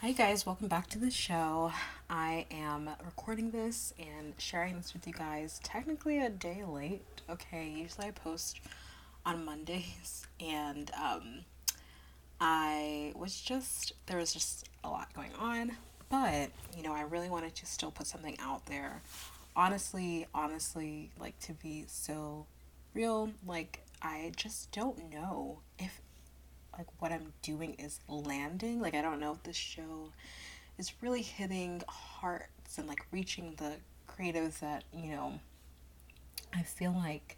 Hi guys, welcome back to the show. I am recording this and sharing this with you guys technically a day late. Okay, usually I post on Mondays and I was just there was just a lot going on, but I really wanted to still put something out there. Honestly, like to be so real, like I just don't know if like what I'm doing is landing. Like I don't know if this show is really hitting hearts and like reaching the creatives that, I feel like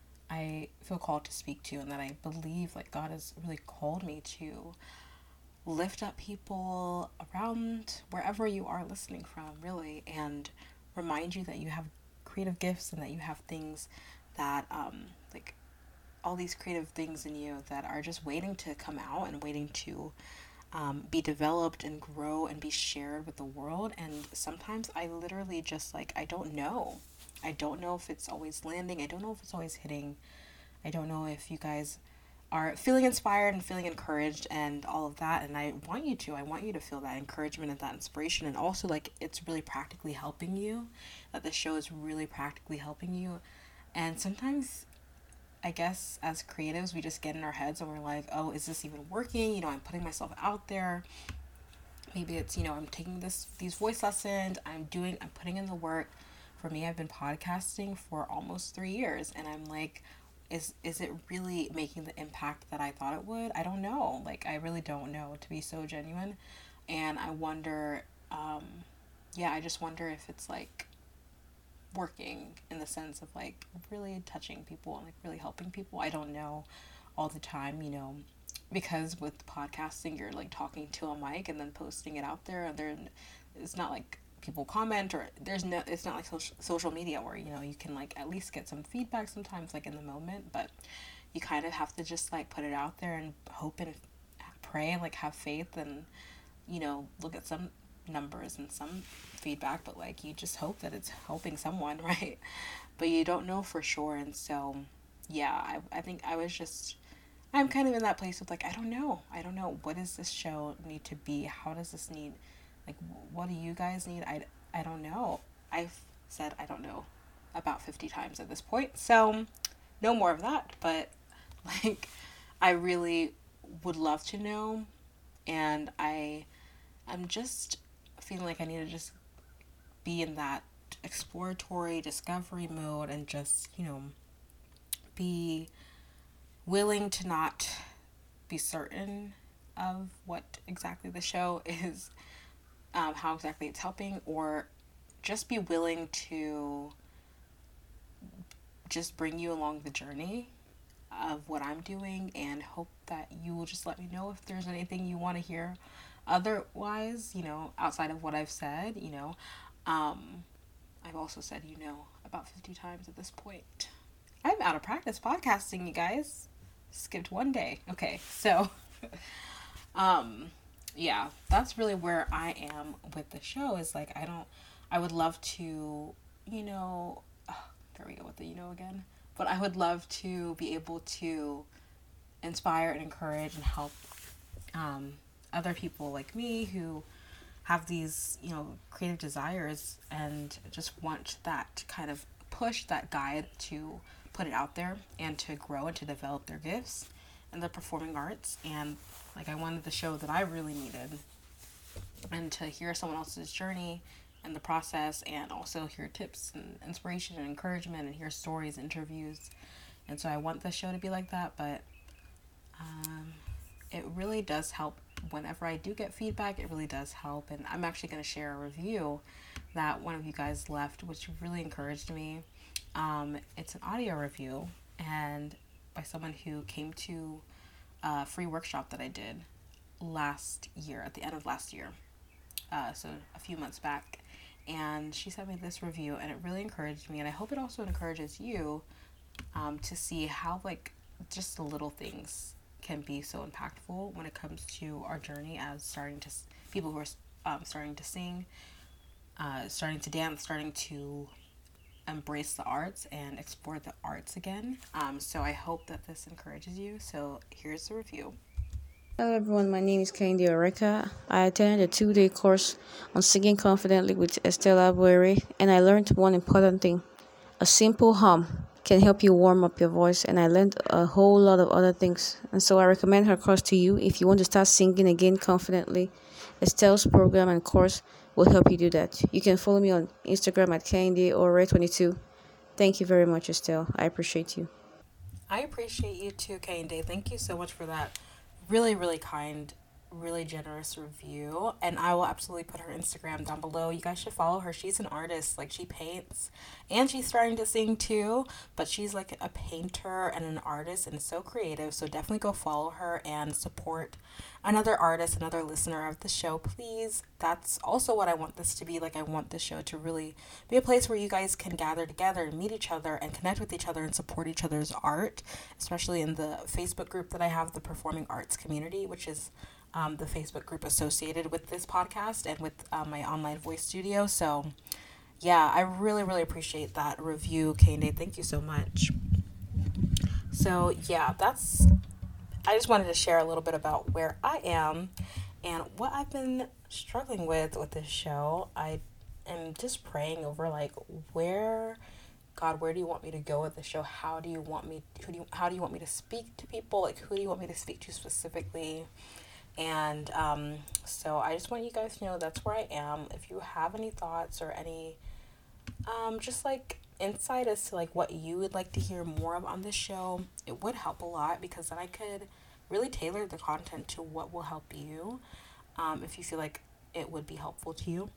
I feel called to speak to and that I believe like God has really called me to lift up people around wherever you are listening from, really, and remind you that you have creative gifts and that you have things that like all these creative things in you that are just waiting to come out and waiting to be developed and grow and be shared with the world. And sometimes I literally just like, I don't know. I don't know if it's always landing. I don't know if it's always hitting. I don't know if you guys are feeling inspired and feeling encouraged and all of that. And I want you to. I want you to feel that encouragement and that inspiration. And also, like, it's really practically helping you, that the show is really practically helping you. And sometimes I guess as creatives, we just get in our heads and we're like, oh, is this even working? I'm putting myself out there. Maybe it's, I'm taking these voice lessons, I'm putting in the work. For me, I've been podcasting for almost 3 years and I'm like, is it really making the impact that I thought it would? I don't know. Like I really don't know, to be so genuine. And I wonder, yeah, I just wonder if it's like working in the sense of like really touching people and like really helping people. I don't know all the time, because with podcasting you're like talking to a mic and then posting it out there and there it's not like people comment or there's no it's not like social media where you can like at least get some feedback sometimes like in the moment, but you kind of have to just like put it out there and hope and pray and like have faith and look at some numbers and some feedback, but like you just hope that it's helping someone, right? But you don't know for sure. And so, yeah, I think I'm kind of in that place of like, I don't know. I don't know. What does this show need to be? How does this need, like, what do you guys need? I don't know. I've said I don't know about 50 times at this point. So, no more of that. But, like, I really would love to know. And I'm just feeling like I need to just be in that exploratory discovery mode and just, be willing to not be certain of what exactly the show is, how exactly it's helping, or just be willing to just bring you along the journey of what I'm doing and hope that you will just let me know if there's anything you want to hear otherwise, outside of what I've said, Um, I've also said, about 50 times at this point. I'm out of practice podcasting, you guys. Skipped one day. Okay, so, um, yeah, that's really where I am with the show. Is like, I would love to, you know, there we go with the again. But I would love to be able to inspire and encourage and help um, other people like me who have these, creative desires and just want that kind of push, that guide to put it out there and to grow and to develop their gifts in the performing arts. And like I wanted the show that I really needed and to hear someone else's journey and the process and also hear tips and inspiration and encouragement and hear stories, interviews. And so I want the show to be like that, but um, it really does help whenever I do get feedback. It really does help. And I'm actually going to share a review that one of you guys left, which really encouraged me. It's an audio review and by someone who came to a free workshop that I did last year, at the end of last year, so a few months back. And she sent me this review and it really encouraged me. And I hope it also encourages you to see how, like, just the little things can be so impactful when it comes to our journey as people who are starting to sing, starting to dance, starting to embrace the arts and explore the arts again. So I hope that this encourages you. So here's the review. Hello everyone, my name is Kendi Oreka. I attended a 2-day course on singing confidently with Estella Boere, and I learned one important thing. A simple hum can help you warm up your voice, and I learned a whole lot of other things. And so I recommend her course to you if you want to start singing again confidently. Estelle's program and course will help you do that. You can follow me on Instagram at Kendi or Ray22. Thank you very much, Estelle. I appreciate you. I appreciate you too, Kay and Day. Thank you so much for that really, really kind, really generous review. And I will absolutely put her Instagram down below. You guys should follow her. She's an artist. Like, she paints and she's starting to sing too. But she's like a painter and an artist and so creative. So definitely go follow her and support another artist, another listener of the show, please. That's also what I want this to be. Like, I want this show to really be a place where you guys can gather together and meet each other and connect with each other and support each other's art, especially in the Facebook group that I have, the Performing Arts Community, which is the Facebook group associated with this podcast and with my online voice studio. So, yeah, I really, really appreciate that review, Kane. Thank you so much. So, yeah, I just wanted to share a little bit about where I am and what I've been struggling with this show. I am just praying over, like, where do you want me to go with the show? How do you want me to speak to people? Like, who do you want me to speak to specifically? And so I just want you guys to know that's where I am. If you have any thoughts or any just like insight as to like what you would like to hear more of on this show, it would help a lot, because then I could really tailor the content to what will help you, if you feel like it would be helpful to you.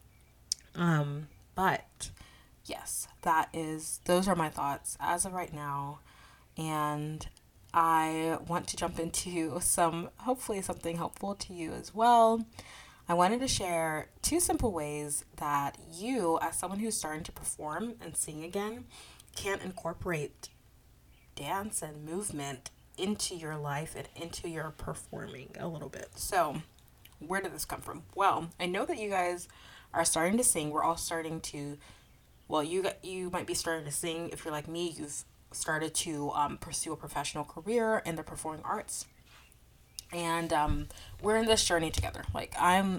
But yes, those are my thoughts as of right now. And I want to jump into hopefully something helpful to you as well. I wanted to share 2 simple ways that you, as someone who's starting to perform and sing again, can incorporate dance and movement into your life and into your performing a little bit. So, where did this come from? Well, I know that you guys are starting to sing. We're all starting to, well, you might be starting to sing. If you're like me, you've started to pursue a professional career in the performing arts. And we're in this journey together. Like,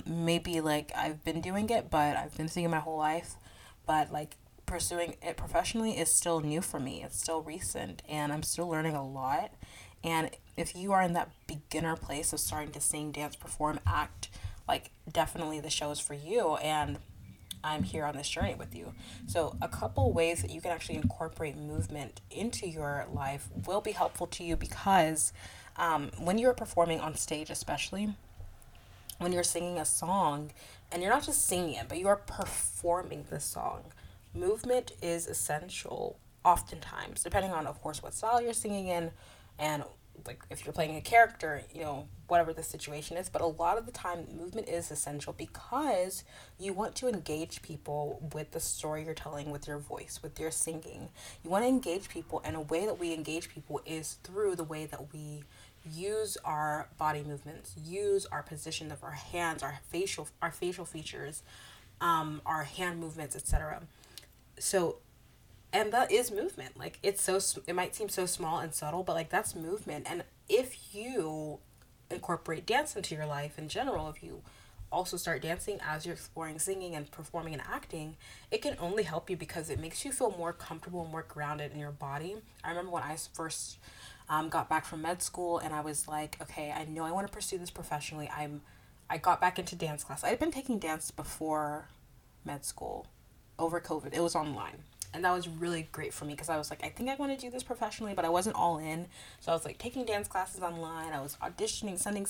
I've been doing it, but I've been singing my whole life. But like, pursuing it professionally is still new for me. It's still recent, and I'm still learning a lot. And if you are in that beginner place of starting to sing, dance, perform, act, like, definitely the show is for you. And I'm here on this journey with you. So, a couple ways that you can actually incorporate movement into your life will be helpful to you, because when you're performing on stage, especially when you're singing a song and you're not just singing it, but you are performing the song, movement is essential oftentimes, depending on, of course, what style you're singing in, and like if you're playing a character, whatever the situation is. But a lot of the time, movement is essential, because you want to engage people with the story you're telling, with your voice, with your singing. You want to engage people, and a way that we engage people is through the way that we use our body movements, use our position of our hands, our facial features, our hand movements, etc. So, and that is movement. Like, it might seem so small and subtle, but like, that's movement. And if you incorporate dance into your life in general, if you also start dancing as you're exploring singing and performing and acting, it can only help you, because it makes you feel more comfortable, more grounded in your body. I remember when I first got back from med school, and I was like, okay, I know I want to pursue this professionally. I got back into dance class. I had been taking dance before med school, over COVID. It was online. And that was really great for me, because I was like, I think I want to do this professionally, but I wasn't all in. So I was like taking dance classes online. I was auditioning, sending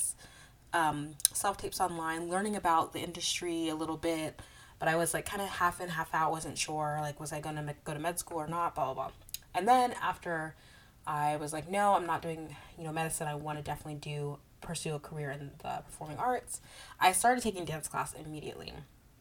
self tapes online, learning about the industry a little bit. But I was like kind of half in, half out. Wasn't sure, like, was I going to go to med school or not, blah, blah, blah. And then after I was like, no, I'm not doing, medicine. I want to definitely pursue a career in the performing arts. I started taking dance class immediately.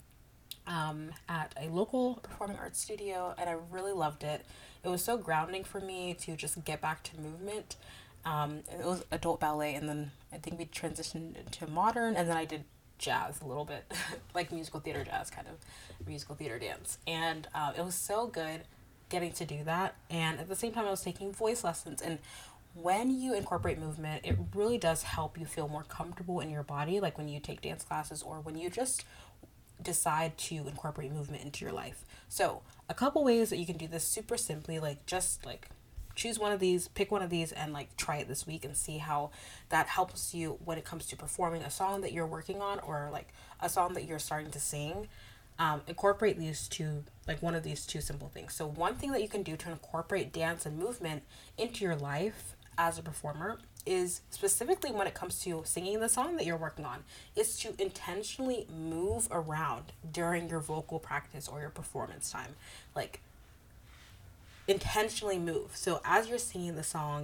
At a local performing arts studio, and I really loved it. It was so grounding for me to just get back to movement. It was adult ballet, and then I think we transitioned into modern, and then I did jazz a little bit, like musical theater jazz, kind of musical theater dance. And it was so good getting to do that. And at the same time, I was taking voice lessons. And when you incorporate movement, it really does help you feel more comfortable in your body, like when you take dance classes or when you just decide to incorporate movement into your life. So, a couple ways that you can do this super simply, like just like choose one of these, pick one of these, and like try it this week and see how that helps you when it comes to performing a song that you're working on or like a song that you're starting to sing. Incorporate these two, like one of these two simple things. So, one thing that you can do to incorporate dance and movement into your life as a performer is specifically when it comes to singing the song that you're working on, is to intentionally move around during your vocal practice or your performance time. Like, intentionally move. So, as you're singing the song,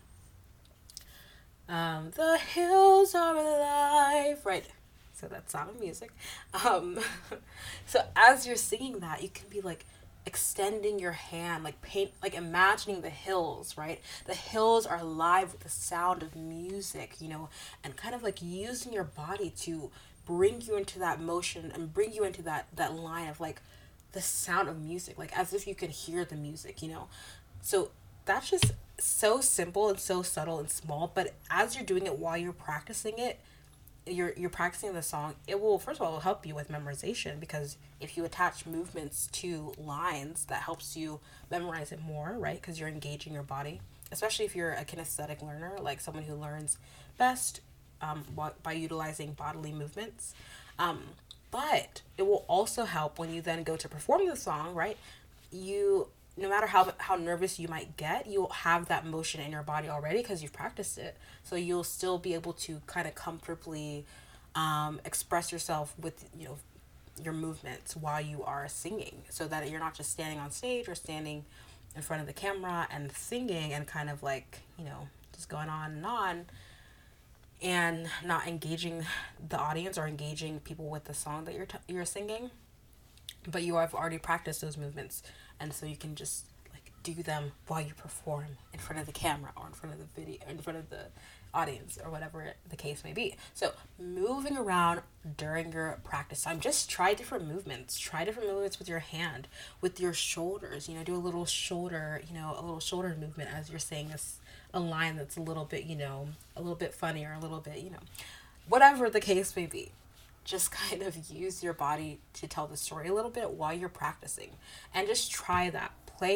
the hills are alive, right? So that's Sound of Music. Um, so as you're singing that, you can be like extending your hand, like like imagining the hills, right? The hills are alive with the sound of music, and kind of like using your body to bring you into that motion and bring you into that line of like the sound of music, like as if you could hear the music. So that's just so simple and so subtle and small, but as you're doing it while you're practicing it, you're practicing the song, it will first of all help you with memorization, because if you attach movements to lines, that helps you memorize it more, right? Because you're engaging your body, especially if you're a kinesthetic learner, like someone who learns best by utilizing bodily movements. But it will also help when you then go to perform the song, right? You, no matter how nervous you might get, you'll have that motion in your body already because you've practiced it. So you'll still be able to kind of comfortably express yourself with your movements while you are singing, so that you're not just standing on stage or standing in front of the camera and singing and kind of like just going on and not engaging the audience or engaging people with the song that you're singing, but you have already practiced those movements, and so you can just like do them while you perform in front of the camera or in front of the video, in front of the audience, or whatever the case may be. So moving around during your practice time, just try different movements. Try different movements with your hand, with your shoulders. Do a little shoulder, a little shoulder movement as you're saying a line that's a little bit, a little bit funny, or a little bit, whatever the case may be. Just kind of use your body to tell the story a little bit while you're practicing, and just try that.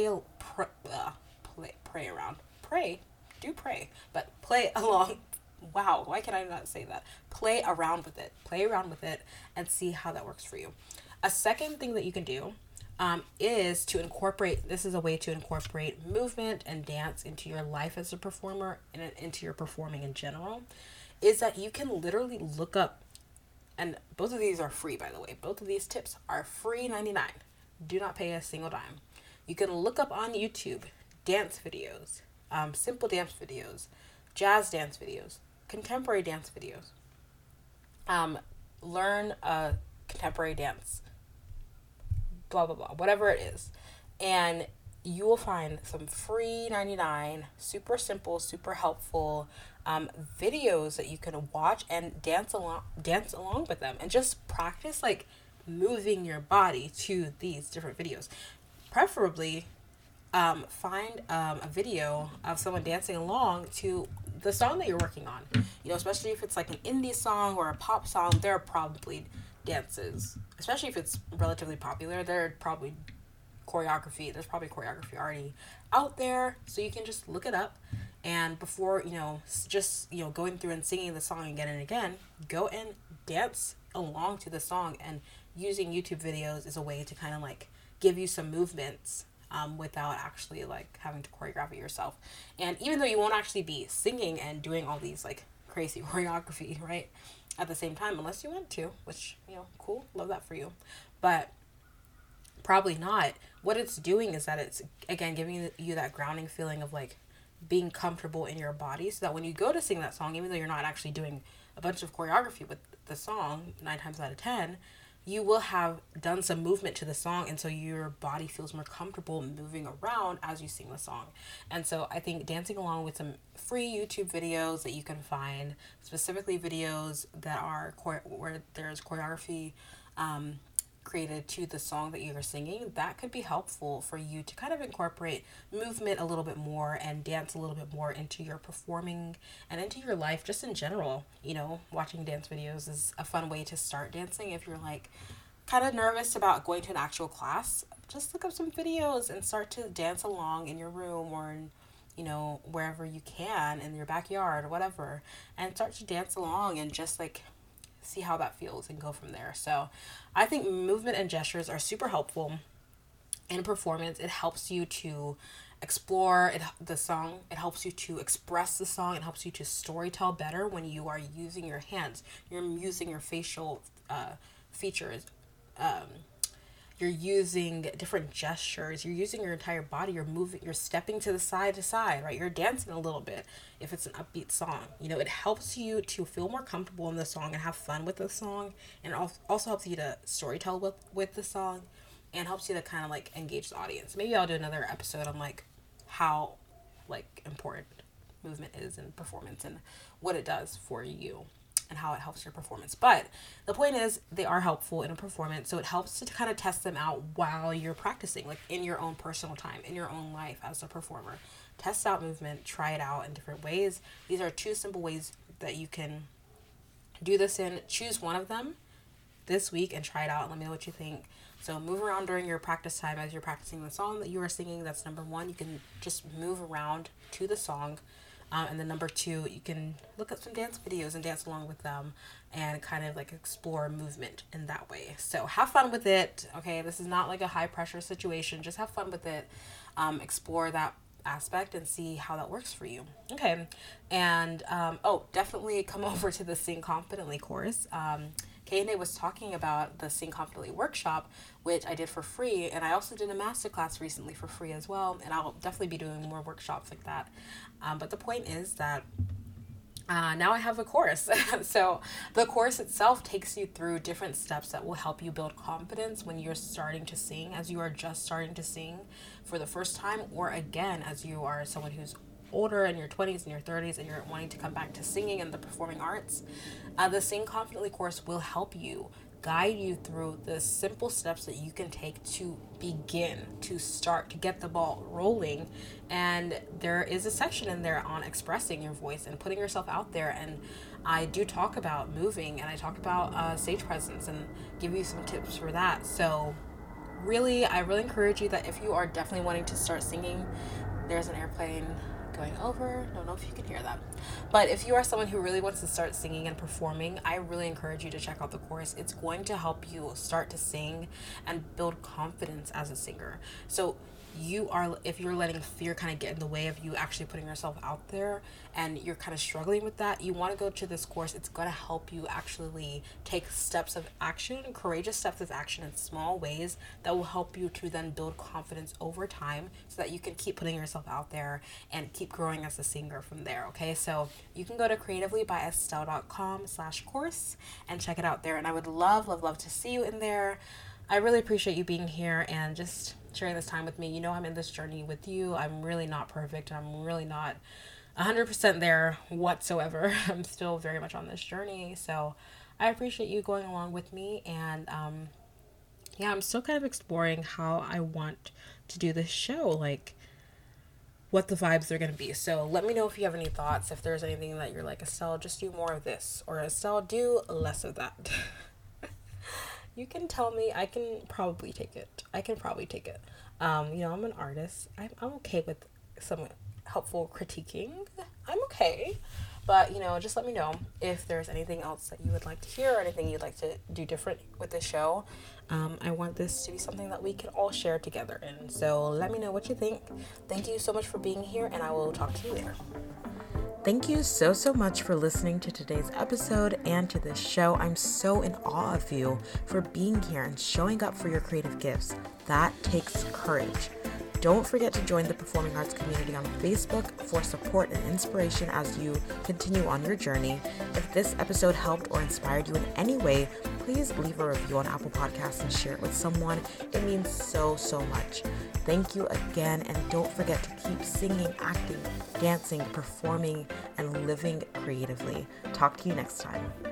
Pray around. Pray, but play along. Wow, why can I not say that? Play around with it, and see how that works for you. A second thing that you can do is to incorporate, this is a way to incorporate movement and dance into your life as a performer and into your performing in general, is that you can literally look up, and both of these are free, by the way. Both of these tips are free 99. Do not pay a single dime. You can look up on YouTube dance videos, simple dance videos, jazz dance videos, contemporary dance videos. Learn a contemporary dance, blah, blah, blah, whatever it is. And you will find some free 99, super simple, super helpful videos that you can watch and dance along with them, and just practice like moving your body to these different videos. Preferably, find a video of someone dancing along to the song that you're working on. Especially if it's like an indie song or a pop song, there are probably dances. Especially if it's relatively popular, there's probably choreography already out there, so you can just look it up, and before just going through and singing the song again and again, go and dance along to the song. And using YouTube videos is a way to kind of like give you some movements without actually like having to choreograph it yourself. And even though you won't actually be singing and doing all these like crazy choreography right at the same time, unless you want to, which cool, love that for you, but probably not. What it's doing is that it's, again, giving you that grounding feeling of like being comfortable in your body, so that when you go to sing that song, even though you're not actually doing a bunch of choreography with the song 9 times out of 10, you will have done some movement to the song, and so your body feels more comfortable moving around as you sing the song. And so I think dancing along with some free YouTube videos that you can find, specifically videos that are where there's choreography created to the song that you're singing, that could be helpful for you to kind of incorporate movement a little bit more and dance a little bit more into your performing and into your life just in general. You know, watching dance videos is a fun way to start dancing if you're like kind of nervous about going to an actual class. Just look up some videos and start to dance along in your room or in, you know, wherever you can, in your backyard or whatever, and start to dance along and just like see how that feels and go from there. So I think movement and gestures are super helpful in performance. It helps you to explore the song. It helps you to express the song. It helps you to storytell better when you are using your hands. You're using your facial features. You're using different gestures. You're using your entire body. You're moving. You're stepping to side, right? You're dancing a little bit if it's an upbeat song. You know, it helps you to feel more comfortable in the song and have fun with the song. And it also helps you to storytell with the song and helps you to kind of like engage the audience. Maybe I'll do another episode on like how like important movement is in performance and what it does for you and how it helps your performance. But the point is, they are helpful in a performance, so it helps to kind of test them out while you're practicing, like in your own personal time, in your own life as a performer. Test out movement, try it out in different ways. These are 2 simple ways that you can do this in. Choose one of them this week and try it out and let me know what you think. So move around during your practice time as you're practicing the song that you are singing. That's number 1. You can just move around to the song. And then number 2, you can look at some dance videos and dance along with them and kind of like explore movement in that way. So have fun with it. Okay, this is not like a high pressure situation. Just have fun with it. Explore that aspect and see how that works for you. Okay, and definitely come over to the Sing Confidently course. Kayne was talking about the Sing Confidently workshop, which I did for free, and I also did a masterclass recently for free as well, and I'll definitely be doing more workshops like that. But the point is that now I have a course. So the course itself takes you through different steps that will help you build confidence when you're starting to sing, as you are just starting to sing for the first time, or again, as you are someone who's older in your 20s and your 30s and you're wanting to come back to singing and the performing arts. The Sing Confidently course will help you, guide you through the simple steps that you can take to begin, to start, to get the ball rolling. And there is a section in there on expressing your voice and putting yourself out there. And I do talk about moving and I talk about stage presence and give you some tips for that. So I really encourage you that if you are definitely wanting to start singing, there's an airplane going over. Don't know if you can hear that. But if you are someone who really wants to start singing and performing, I really encourage you to check out the course. It's going to help you start to sing and build confidence as a singer. So if you're letting fear kind of get in the way of you actually putting yourself out there and you're kind of struggling with that, you want to go to this course. It's going to help you actually take steps of action, courageous steps of action in small ways that will help you to then build confidence over time so that you can keep putting yourself out there and keep growing as a singer from there. Okay, so you can go to creativelybyestelle.com/course and check it out there, and I would love to see you in there. I really appreciate you being here and just sharing this time with me. You know, I'm in this journey with you. I'm really not perfect. I'm really not 100% there whatsoever. I'm still very much on this journey. So I appreciate you going along with me. And I'm still kind of exploring how I want to do this show, like what the vibes are going to be. So let me know if you have any thoughts, if there's anything that you're like, Estelle, just do more of this, or Estelle, do less of that. You can tell me. I can probably take it. I'm an artist. I'm okay with some helpful critiquing. I'm okay. But, just let me know if there's anything else that you would like to hear or anything you'd like to do different with the show. I want this to be something that we can all share together. And so let me know what you think. Thank you so much for being here, and I will talk to you later. Thank you so much for listening to today's episode and to this show. I'm so in awe of you for being here and showing up for your creative gifts. That takes courage. Don't forget to join the performing arts community on Facebook for support and inspiration as you continue on your journey. If this episode helped or inspired you in any way, please leave a review on Apple Podcasts and share it with someone. It means so much. Thank you again, and don't forget to keep singing, acting, dancing, performing, and living creatively. Talk to you next time.